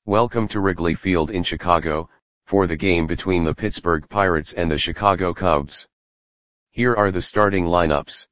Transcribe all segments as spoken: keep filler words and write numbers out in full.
Welcome to Wrigley Field in Chicago, for the game between the Pittsburgh Pirates and the Chicago Cubs. Here are the starting lineups.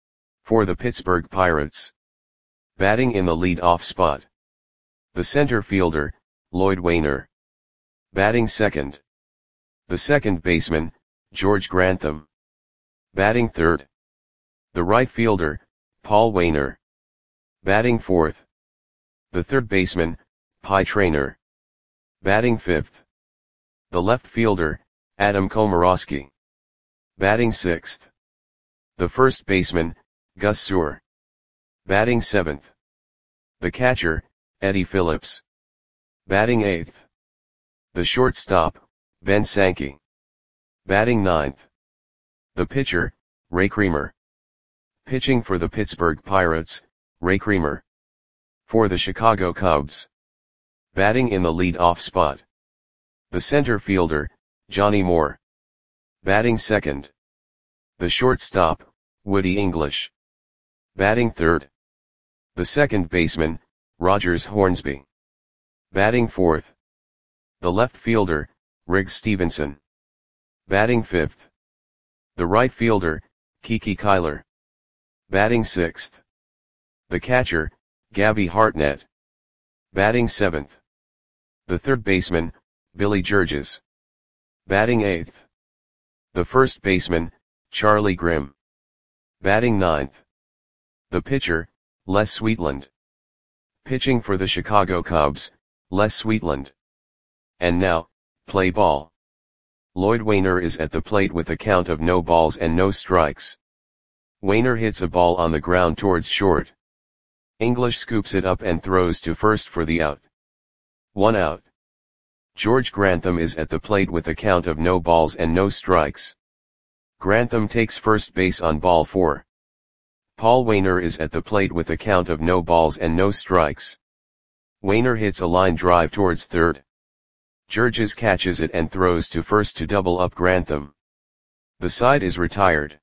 For the Pittsburgh Pirates. Batting in the lead-off spot. The center fielder, Lloyd Waner. Batting second. The second baseman, George Grantham. Batting third. The right fielder, Paul Waner. Batting fourth. The third baseman, Pie Traynor. Batting fifth. The left fielder, Adam Komorowski. Batting sixth. The first baseman, Gus Suhr. Batting seventh. The catcher, Eddie Phillips. Batting eighth. The shortstop, Ben Sankey. Batting ninth. The pitcher, Ray Creamer. Pitching for the Pittsburgh Pirates, Ray Creamer. For the Chicago Cubs. Batting in the lead-off spot. The center fielder, Johnny Moore. Batting second. The shortstop, Woody English. Batting third. The second baseman, Rogers Hornsby. Batting fourth. The left fielder, Riggs Stevenson. Batting fifth. The right fielder, Kiki Kyler. Batting sixth. The catcher, Gabby Hartnett. Batting seventh. The third baseman, Billy Georges. Batting eighth. The first baseman, Charlie Grimm. Batting ninth. The pitcher, Les Sweetland. Pitching for the Chicago Cubs, Les Sweetland. And now, play ball. Lloyd Waner is at the plate with a count of no balls and no strikes. Waner hits a ball on the ground towards short. English scoops it up and throws to first for the out. One out. George Grantham is at the plate with a count of no balls and no strikes. Grantham takes first base on ball four. Paul Waner is at the plate with a count of no balls and no strikes. Waner hits a line drive towards third. Georges catches it and throws to first to double up Grantham. The side is retired.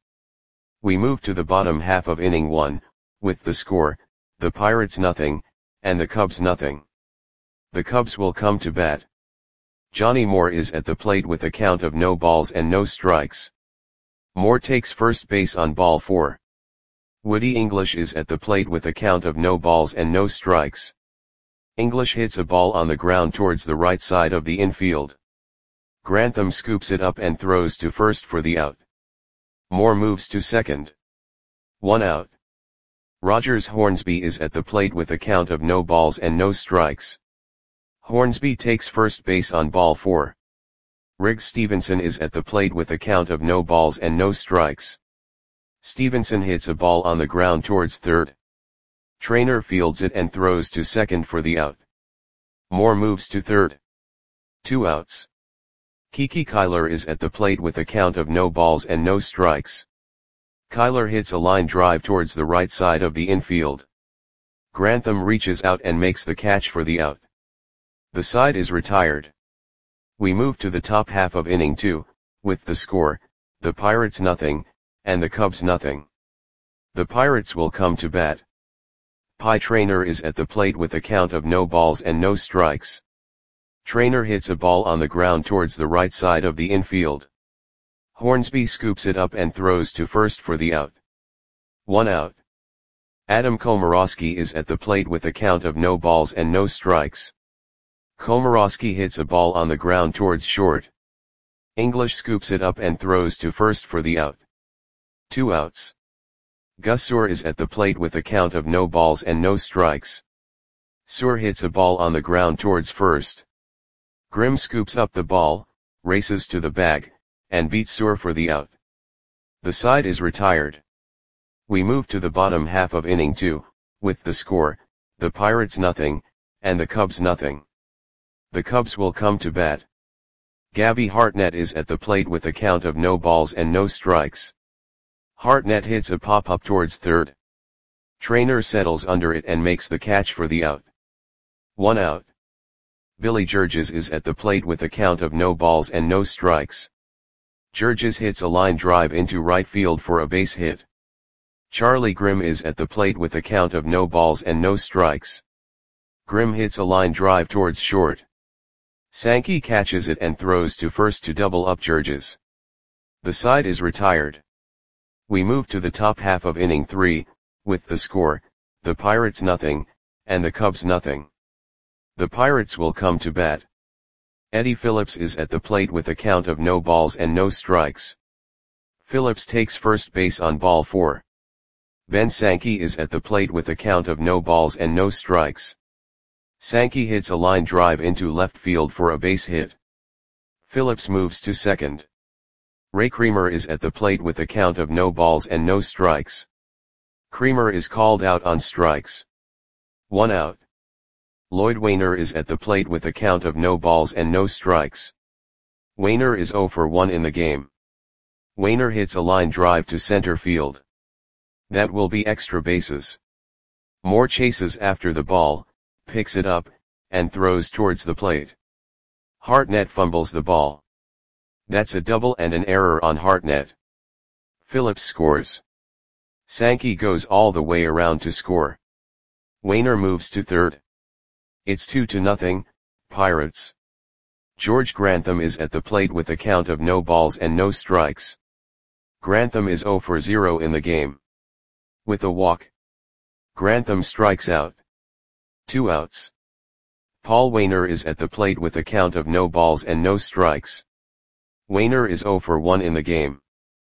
We move to the bottom half of inning one, with the score, the Pirates nothing, and the Cubs nothing. The Cubs will come to bat. Johnny Moore is at the plate with a count of no balls and no strikes. Moore takes first base on ball four. Woody English is at the plate with a count of no balls and no strikes. English hits a ball on the ground towards the right side of the infield. Grantham scoops it up and throws to first for the out. Moore moves to second. One out. Rogers Hornsby is at the plate with a count of no balls and no strikes. Hornsby takes first base on ball four. Riggs Stevenson is at the plate with a count of no balls and no strikes. Stevenson hits a ball on the ground towards third. Traynor fields it and throws to second for the out. Moore moves to third. Two outs. Kiki Kyler is at the plate with a count of no balls and no strikes. Kyler hits a line drive towards the right side of the infield. Grantham reaches out and makes the catch for the out. The side is retired. We move to the top half of inning two, with the score, the Pirates nothing, and the Cubs nothing. The Pirates will come to bat. Pie Traynor is at the plate with a count of no balls and no strikes. Traynor hits a ball on the ground towards the right side of the infield. Hornsby scoops it up and throws to first for the out. One out. Adam Komorowski is at the plate with a count of no balls and no strikes. Komorowski hits a ball on the ground towards short. English scoops it up and throws to first for the out. Two outs. Gus Suhr is at the plate with a count of no balls and no strikes. Suhr hits a ball on the ground towards first. Grimm scoops up the ball, races to the bag, and beats Suhr for the out. The side is retired. We move to the bottom half of inning two, with the score, the Pirates nothing, and the Cubs nothing. The Cubs will come to bat. Gabby Hartnett is at the plate with a count of no balls and no strikes. Hartnett hits a pop-up towards third. Traynor settles under it and makes the catch for the out. One out. Billy Georges is at the plate with a count of no balls and no strikes. Georges hits a line drive into right field for a base hit. Charlie Grimm is at the plate with a count of no balls and no strikes. Grimm hits a line drive towards short. Sankey catches it and throws to first to double up Georges. The side is retired. We move to the top half of inning three, with the score, the Pirates nothing, and the Cubs nothing. The Pirates will come to bat. Eddie Phillips is at the plate with a count of no balls and no strikes. Phillips takes first base on ball four. Ben Sankey is at the plate with a count of no balls and no strikes. Sankey hits a line drive into left field for a base hit. Phillips moves to second. Ray Creamer is at the plate with a count of no balls and no strikes. Creamer is called out on strikes. One out. Lloyd Wainer is at the plate with a count of no balls and no strikes. Wainer is oh for one in the game. Wainer hits a line drive to center field. That will be extra bases. Moore chases after the ball, picks it up, and throws towards the plate. Hartnett fumbles the ball. That's a double and an error on Hartnett. Phillips scores. Sankey goes all the way around to score. Wainer moves to third. It's two to nothing, Pirates. George Grantham is at the plate with a count of no balls and no strikes. Grantham is oh for zero in the game. With a walk. Grantham strikes out. Two outs. Paul Wainer is at the plate with a count of no balls and no strikes. Wainer is oh for one in the game.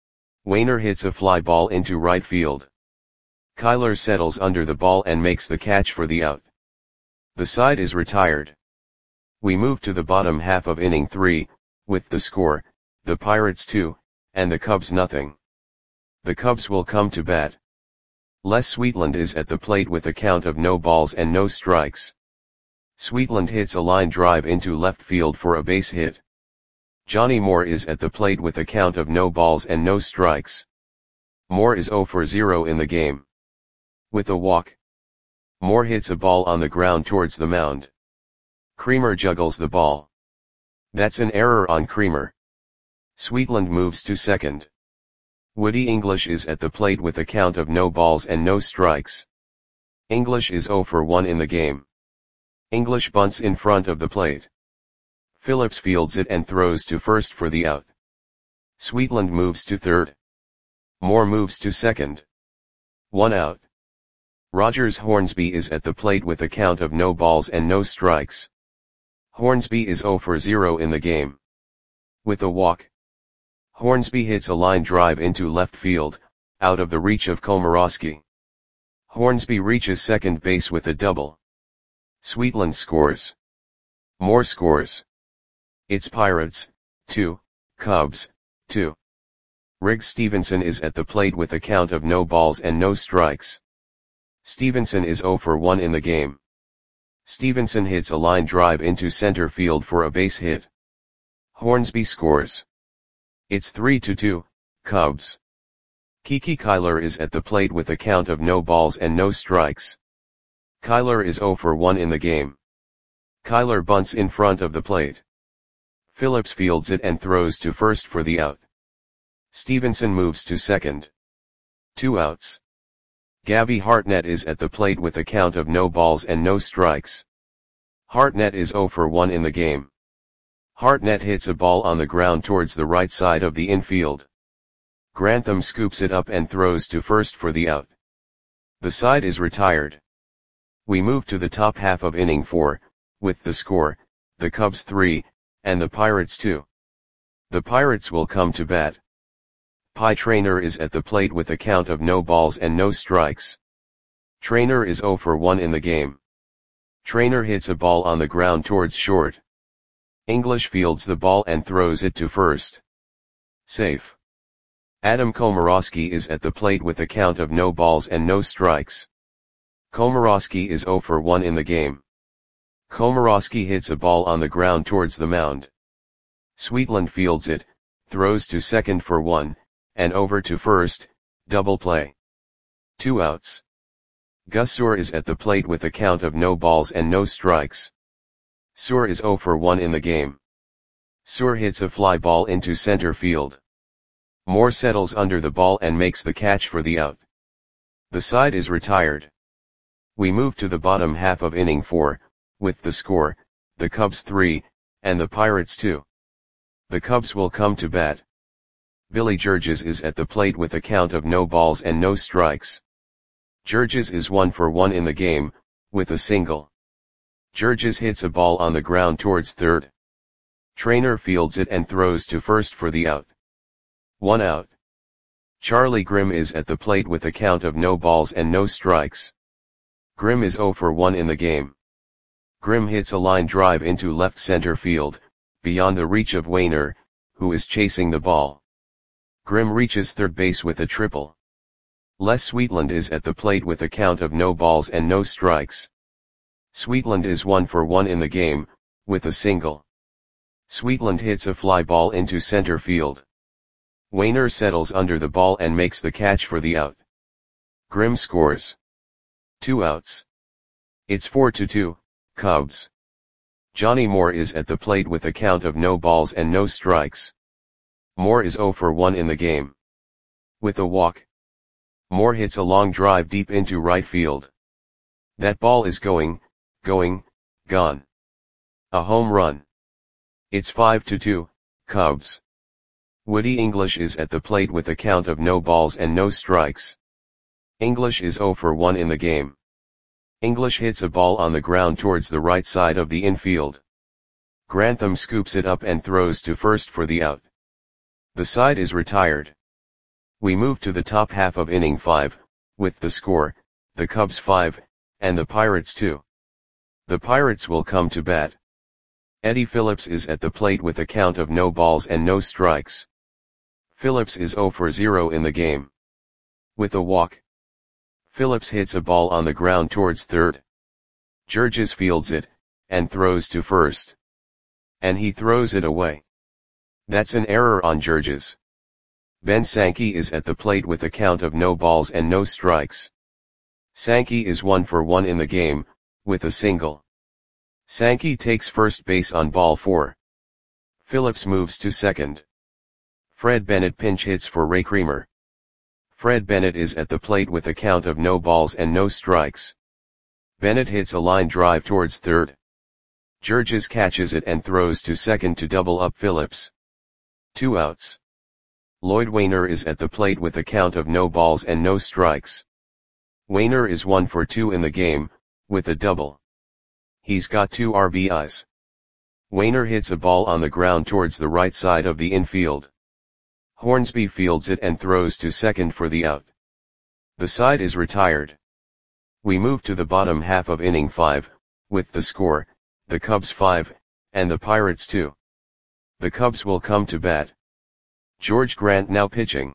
Wainer hits a fly ball into right field. Kyler settles under the ball and makes the catch for the out. The side is retired. We move to the bottom half of inning three, with the score, the Pirates two, and the Cubs nothing. The Cubs will come to bat. Les Sweetland is at the plate with a count of no balls and no strikes. Sweetland hits a line drive into left field for a base hit. Johnny Moore is at the plate with a count of no balls and no strikes. Moore is oh for zero in the game. With a walk. Moore hits a ball on the ground towards the mound. Creamer juggles the ball. That's an error on Creamer. Sweetland moves to second. Woody English is at the plate with a count of no balls and no strikes. English is oh for one in the game. English bunts in front of the plate. Phillips fields it and throws to first for the out. Sweetland moves to third. Moore moves to second. One out. Rogers Hornsby is at the plate with a count of no balls and no strikes. Hornsby is oh for zero in the game. With a walk. Hornsby hits a line drive into left field, out of the reach of Komorowski. Hornsby reaches second base with a double. Sweetland scores. Moore scores. It's Pirates, two, Cubs, two. Riggs Stevenson is at the plate with a count of no balls and no strikes. Stevenson is oh for one in the game. Stevenson hits a line drive into center field for a base hit. Hornsby scores. It's three to two, Cubs. Kiki Kyler is at the plate with a count of no balls and no strikes. Kyler is oh for one in the game. Kyler bunts in front of the plate. Phillips fields it and throws to first for the out. Stevenson moves to second. Two outs. Gabby Hartnett is at the plate with a count of no balls and no strikes. Hartnett is oh for one in the game. Hartnett hits a ball on the ground towards the right side of the infield. Grantham scoops it up and throws to first for the out. The side is retired. We move to the top half of inning four, with the score, the Cubs three, and the Pirates two. The Pirates will come to bat. Pie Traynor is at the plate with a count of no balls and no strikes. Traynor is oh for one in the game. Traynor hits a ball on the ground towards short. English fields the ball and throws it to first. Safe. Adam Komorowski is at the plate with a count of no balls and no strikes. Komorowski is oh for one in the game. Komorowski hits a ball on the ground towards the mound. Sweetland fields it, throws to second for one, and over to first, double play. Two outs. Gus Suhr is at the plate with a count of no balls and no strikes. Suhr is oh for one in the game. Suhr hits a fly ball into center field. Moore settles under the ball and makes the catch for the out. The side is retired. We move to the bottom half of inning four, with the score, the Cubs three, and the Pirates two. The Cubs will come to bat. Billy Georges is at the plate with a count of no balls and no strikes. Georges is one for one in the game, with a single. Georges hits a ball on the ground towards third. Trainer fields it and throws to first for the out. One out. Charlie Grimm is at the plate with a count of no balls and no strikes. Grimm is zero for one in the game. Grimm hits a line drive into left center field, beyond the reach of Wainer, who is chasing the ball. Grimm reaches third base with a triple. Les Sweetland is at the plate with a count of no balls and no strikes. Sweetland is one for one in the game, with a single. Sweetland hits a fly ball into center field. Wainer settles under the ball and makes the catch for the out. Grimm scores. Two outs. It's four to two, Cubs. Johnny Moore is at the plate with a count of no balls and no strikes. Moore is zero for one in the game. With a walk. Moore hits a long drive deep into right field. That ball is going, going, gone. A home run. It's five to two, Cubs. Woody English is at the plate with a count of no balls and no strikes. English is zero for one in the game. English hits a ball on the ground towards the right side of the infield. Grantham scoops it up and throws to first for the out. The side is retired. We move to the top half of inning five, with the score, the Cubs five, and the Pirates two. The Pirates will come to bat. Eddie Phillips is at the plate with a count of no balls and no strikes. Phillips is zero for zero in the game. With a walk. Phillips hits a ball on the ground towards third. Georges fields it, and throws to first. And he throws it away. That's an error on Georges. Ben Sankey is at the plate with a count of no balls and no strikes. Sankey is one for one in the game, with a single. Sankey takes first base on ball four. Phillips moves to second. Fred Bennett pinch hits for Ray Creamer. Fred Bennett is at the plate with a count of no balls and no strikes. Bennett hits a line drive towards third. Georges catches it and throws to second to double up Phillips. Two outs. Lloyd Wainer is at the plate with a count of no balls and no strikes. Wainer is one for two in the game, with a double. He's got two R B Is. Wainer hits a ball on the ground towards the right side of the infield. Hornsby fields it and throws to second for the out. The side is retired. We move to the bottom half of inning five, with the score, the Cubs five, and the Pirates two. The Cubs will come to bat. George Grant now pitching.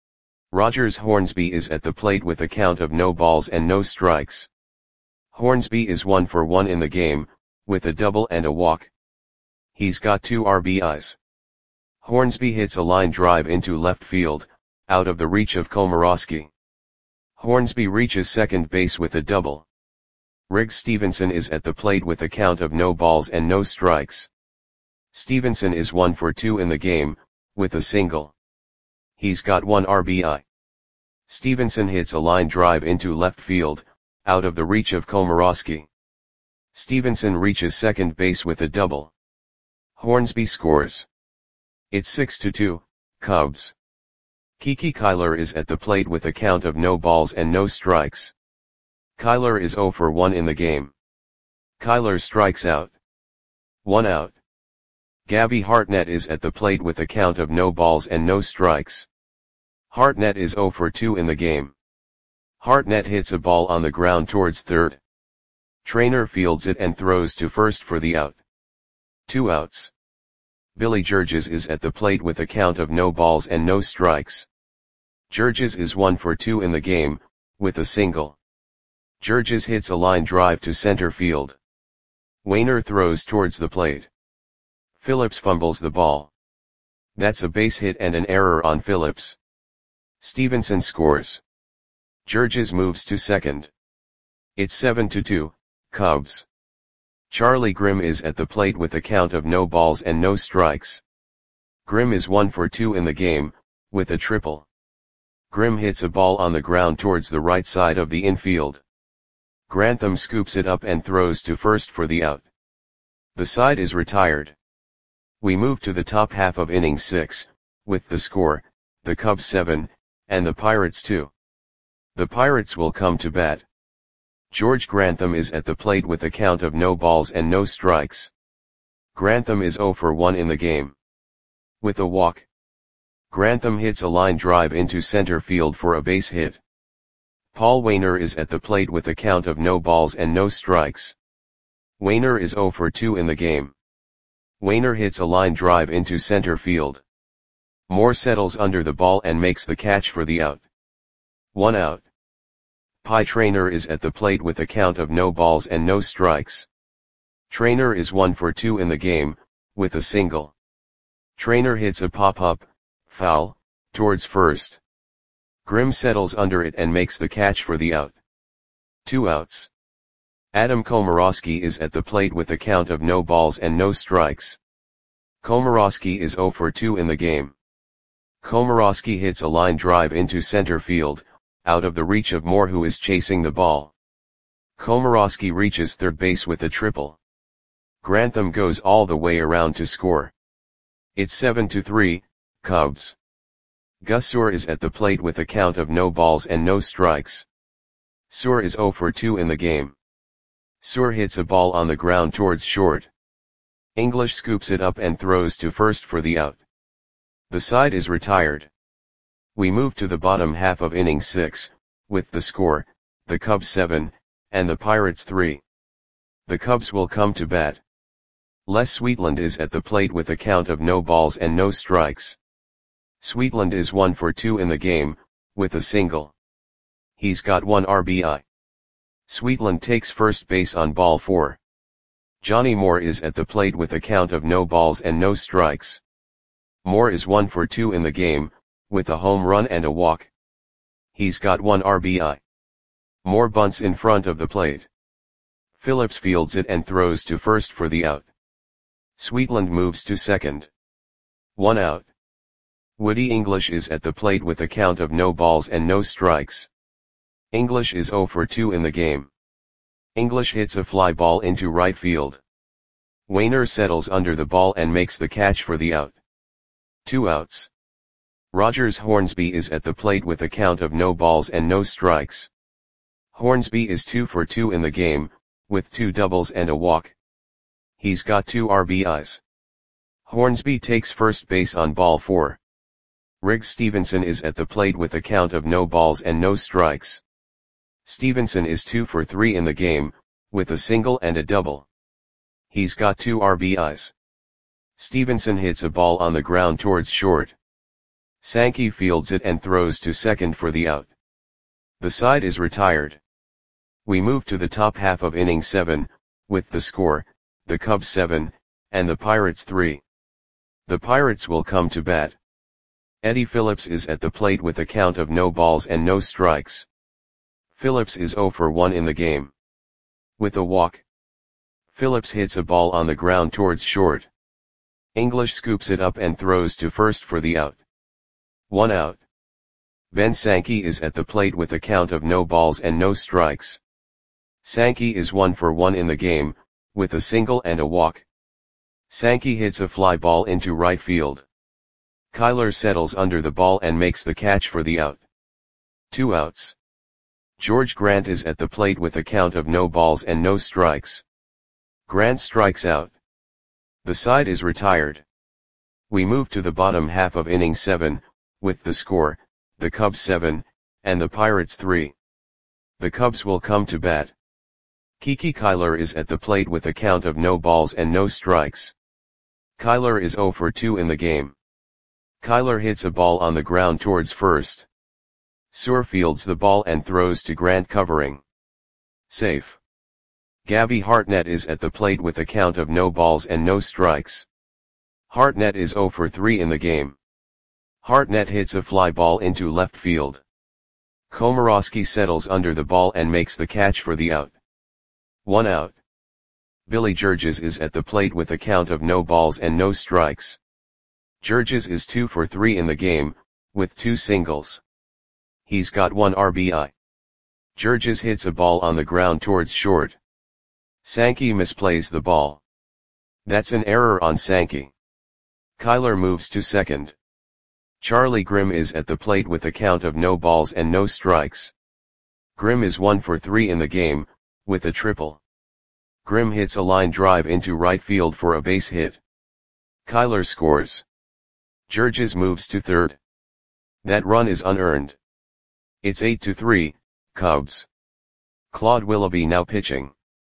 Rogers Hornsby is at the plate with a count of no balls and no strikes. Hornsby is one for one in the game, with a double and a walk. He's got two R B Is. Hornsby hits a line drive into left field, out of the reach of Komorowski. Hornsby reaches second base with a double. Riggs Stevenson is at the plate with a count of no balls and no strikes. Stevenson is one for two in the game, with a single. He's got one R B I. Stevenson hits a line drive into left field, out of the reach of Komorowski. Stevenson reaches second base with a double. Hornsby scores. It's six to two, Cubs. Kiki Kyler is at the plate with a count of no balls and no strikes. Kyler is zero for one in the game. Kyler strikes out. One out. Gabby Hartnett is at the plate with a count of no balls and no strikes. Hartnett is zero for two in the game. Hartnett hits a ball on the ground towards third. Trainer fields it and throws to first for the out. Two outs. Billy Georges is at the plate with a count of no balls and no strikes. Georges is one for two in the game, with a single. Georges hits a line drive to center field. Wainer throws towards the plate. Phillips fumbles the ball. That's a base hit and an error on Phillips. Stevenson scores. Georges moves to second. It's seven to two, Cubs. Charlie Grimm is at the plate with a count of no balls and no strikes. Grimm is one for two in the game, with a triple. Grimm hits a ball on the ground towards the right side of the infield. Grantham scoops it up and throws to first for the out. The side is retired. We move to the top half of inning six, with the score, the Cubs seven, and the Pirates two. The Pirates will come to bat. George Grantham is at the plate with a count of no balls and no strikes. Grantham is oh for one in the game. With a walk, Grantham hits a line drive into center field for a base hit. Paul Waner is at the plate with a count of no balls and no strikes. Waner is oh for two in the game. Waner hits a line drive into center field. Moore settles under the ball and makes the catch for the out. One out. Pie Traynor is at the plate with a count of no balls and no strikes. Traynor is one for two in the game, with a single. Traynor hits a pop-up, foul, towards first. Grimm settles under it and makes the catch for the out. Two outs. Adam Komorowski is at the plate with a count of no balls and no strikes. Komorowski is oh for two in the game. Komorowski hits a line drive into center field, out of the reach of Moore, who is chasing the ball. Komorowski reaches third base with a triple. Grantham goes all the way around to score. It's seven to three, Cubs. Gus Suhr is at the plate with a count of no balls and no strikes. Suhr is oh for two in the game. Suhr hits a ball on the ground towards short. English scoops it up and throws to first for the out. The side is retired. We move to the bottom half of inning six, with the score, the Cubs seven, and the Pirates three. The Cubs will come to bat. Les Sweetland is at the plate with a count of no balls and no strikes. Sweetland is one for two in the game, with a single. He's got one R B I. Sweetland takes first base on ball four. Johnny Moore is at the plate with a count of no balls and no strikes. Moore is one for two in the game, with a home run and a walk. He's got one R B I. Moore bunts in front of the plate. Phillips fields it and throws to first for the out. Sweetland moves to second. One out. Woody English is at the plate with a count of no balls and no strikes. English is oh for two in the game. English hits a fly ball into right field. Waner settles under the ball and makes the catch for the out. Two outs. Rogers Hornsby is at the plate with a count of no balls and no strikes. Hornsby is two for two in the game, with two doubles and a walk. He's got two R B Is. Hornsby takes first base on ball four. Riggs Stevenson is at the plate with a count of no balls and no strikes. Stevenson is two for three in the game, with a single and a double. He's got two R B Is. Stevenson hits a ball on the ground towards short. Sankey fields it and throws to second for the out. The side is retired. We move to the top half of inning seven, with the score, the Cubs seven, and the Pirates three. The Pirates will come to bat. Eddie Phillips is at the plate with a count of no balls and no strikes. Phillips is oh for one in the game. With a walk, Phillips hits a ball on the ground towards short. English scoops it up and throws to first for the out. One out. Ben Sankey is at the plate with a count of no balls and no strikes. Sankey is one for one in the game, with a single and a walk. Sankey hits a fly ball into right field. Kyler settles under the ball and makes the catch for the out. Two outs. George Grant is at the plate with a count of no balls and no strikes. Grant strikes out. The side is retired. We move to the bottom half of inning seven, with the score, the Cubs seven, and the Pirates three. The Cubs will come to bat. Kiki Kyler is at the plate with a count of no balls and no strikes. Kyler is oh for two in the game. Kyler hits a ball on the ground towards first. Suhr fields the ball and throws to Grant covering. Safe. Gabby Hartnett is at the plate with a count of no balls and no strikes. Hartnett is oh for three in the game. Hartnett hits a fly ball into left field. Komorowski settles under the ball and makes the catch for the out. One out. Billy Georges is at the plate with a count of no balls and no strikes. Georges is two for three in the game, with two singles. He's got one R B I. Georges hits a ball on the ground towards short. Sankey misplays the ball. That's an error on Sankey. Kyler moves to second. Charlie Grimm is at the plate with a count of no balls and no strikes. Grimm is one for three in the game, with a triple. Grimm hits a line drive into right field for a base hit. Kyler scores. Georges moves to third. That run is unearned. It's eight to three, Cubs. Claude Willoughby now pitching.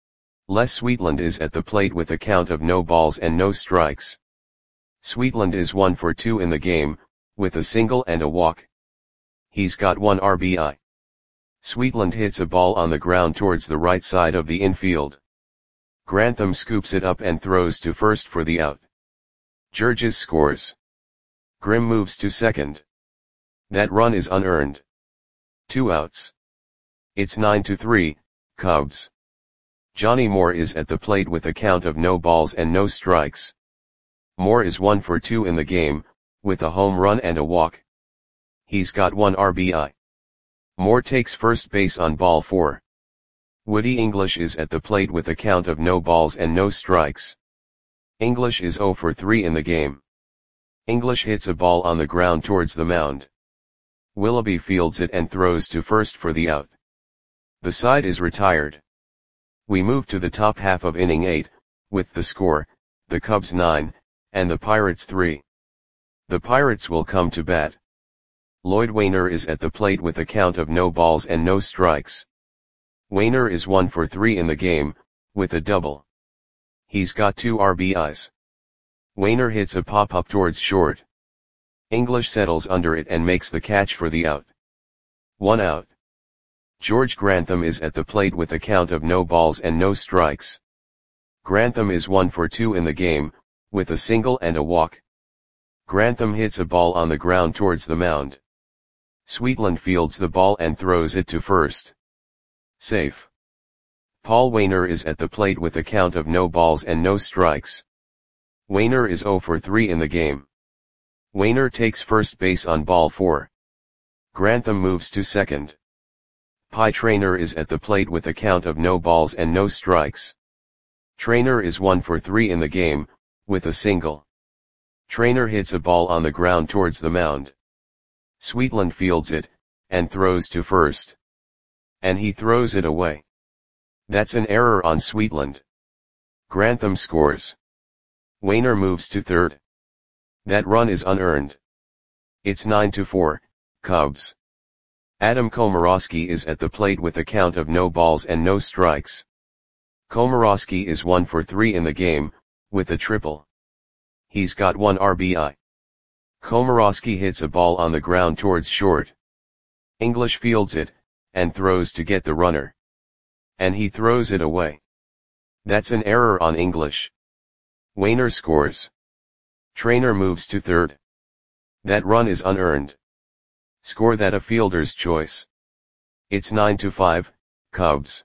Les Sweetland is at the plate with a count of no balls and no strikes. Sweetland is one for two in the game, with a single and a walk. He's got one R B I. Sweetland hits a ball on the ground towards the right side of the infield. Grantham scoops it up and throws to first for the out. Georges scores. Grimm moves to second. That run is unearned. Two outs. It's nine to three, Cubs. Johnny Moore is at the plate with a count of no balls and no strikes. Moore is one for two in the game, with a home run and a walk. He's got one R B I. Moore takes first base on ball four. Woody English is at the plate with a count of no balls and no strikes. English is zero for three in the game. English hits a ball on the ground towards the mound. Willoughby fields it and throws to first for the out. The side is retired. We move to the top half of inning eight, with the score, the Cubs nine, and the Pirates three. The Pirates will come to bat. Lloyd Wainer is at the plate with a count of no balls and no strikes. Wainer is one for three in the game, with a double. He's got two R B Is. Wainer hits a pop-up towards short. English settles under it and makes the catch for the out. One out. George Grantham is at the plate with a count of no balls and no strikes. Grantham is one for two in the game, with a single and a walk. Grantham hits a ball on the ground towards the mound. Sweetland fields the ball and throws it to first. Safe. Paul Wainer is at the plate with a count of no balls and no strikes. Wainer is zero for three in the game. Wainer takes first base on ball four. Grantham moves to second. Pie Traynor is at the plate with a count of no balls and no strikes. Traynor is one for three in the game, with a single. Traynor hits a ball on the ground towards the mound. Sweetland fields it, and throws to first. And he throws it away. That's an error on Sweetland. Grantham scores. Wainer moves to third. That run is unearned. It's nine to four, Cubs. Adam Komorowski is at the plate with a count of no balls and no strikes. Komorowski is one for three in the game, with a triple. He's got one R B I. Komorowski hits a ball on the ground towards short. English fields it, and throws to get the runner. And he throws it away. That's an error on English. Wainer scores. Traynor moves to third. That run is unearned. Score that a fielder's choice. It's nine to five, Cubs.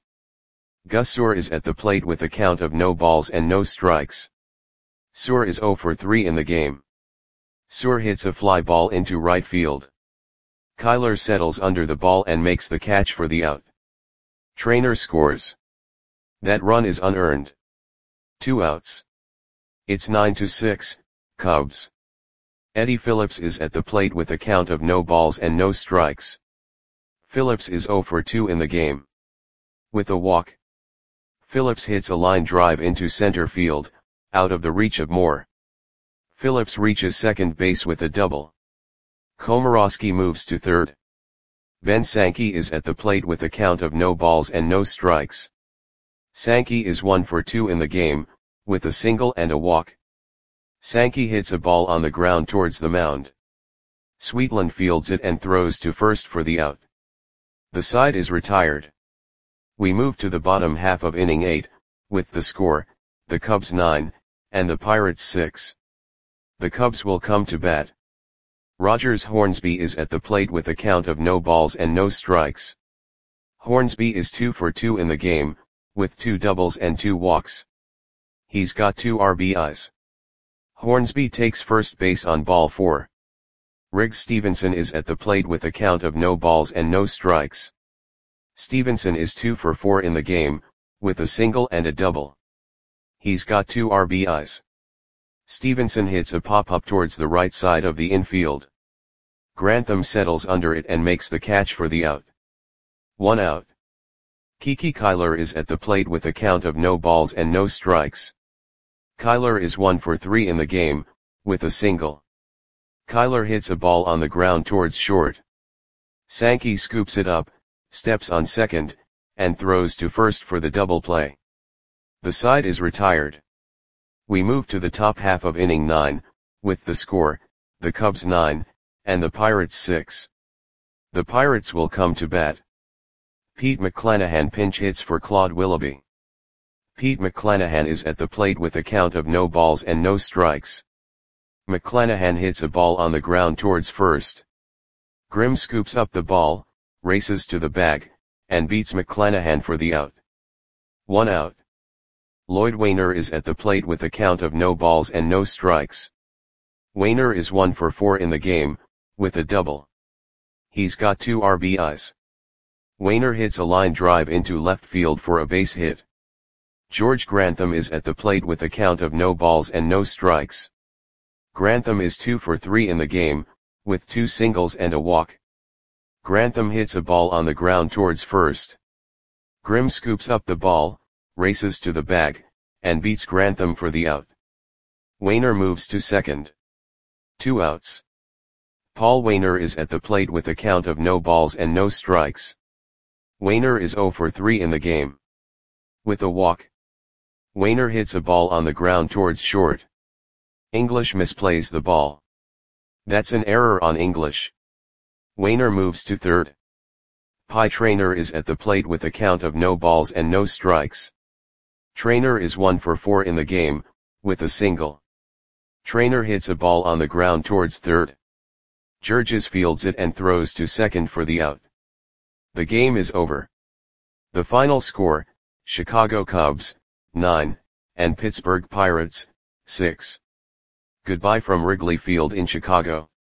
Gus Soor is at the plate with a count of no balls and no strikes. Soor is zero for three in the game. Soor hits a fly ball into right field. Kyler settles under the ball and makes the catch for the out. Traynor scores. That run is unearned. Two outs. It's nine to six, Cubs. Eddie Phillips is at the plate with a count of no balls and no strikes. Phillips is zero for two in the game. With a walk. Phillips hits a line drive into center field, out of the reach of Moore. Phillips reaches second base with a double. Komorowski moves to third. Ben Sankey is at the plate with a count of no balls and no strikes. Sankey is one for two in the game, with a single and a walk. Sankey hits a ball on the ground towards the mound. Sweetland fields it and throws to first for the out. The side is retired. We move to the bottom half of inning eight, with the score, the Cubs nine, and the Pirates six. The Cubs will come to bat. Rogers Hornsby is at the plate with a count of no balls and no strikes. Hornsby is two for two in the game, with two doubles and two walks. He's got two R B Is. Hornsby takes first base on ball four. Riggs Stevenson is at the plate with a count of no balls and no strikes. Stevenson is two for four in the game, with a single and a double. He's got two R B Is. Stevenson hits a pop-up towards the right side of the infield. Grantham settles under it and makes the catch for the out. One out. Kiki Kyler is at the plate with a count of no balls and no strikes. Kyler is one for three in the game, with a single. Kyler hits a ball on the ground towards short. Sankey scoops it up, steps on second, and throws to first for the double play. The side is retired. We move to the top half of inning nine, with the score, the Cubs nine, and the Pirates six. The Pirates will come to bat. Pete McClanahan pinch hits for Claude Willoughby. Pete McClanahan is at the plate with a count of no balls and no strikes. McClanahan hits a ball on the ground towards first. Grimm scoops up the ball, races to the bag, and beats McClanahan for the out. One out. Lloyd Wainer is at the plate with a count of no balls and no strikes. Wainer is one for four in the game, with a double. He's got two R B Is. Wainer hits a line drive into left field for a base hit. George Grantham is at the plate with a count of no balls and no strikes. Grantham is two for three in the game, with two singles and a walk. Grantham hits a ball on the ground towards first. Grimm scoops up the ball, races to the bag, and beats Grantham for the out. Wainer moves to second. Two outs. Paul Wainer is at the plate with a count of no balls and no strikes. Wainer is zero for three in the game. With a walk. Wainer hits a ball on the ground towards short. English misplays the ball. That's an error on English. Wainer moves to third. Pie Traynor is at the plate with a count of no balls and no strikes. Traynor is one for four in the game, with a single. Traynor hits a ball on the ground towards third. Georges fields it and throws to second for the out. The game is over. The final score, Chicago Cubs, nine, and Pittsburgh Pirates, six. Goodbye from Wrigley Field in Chicago.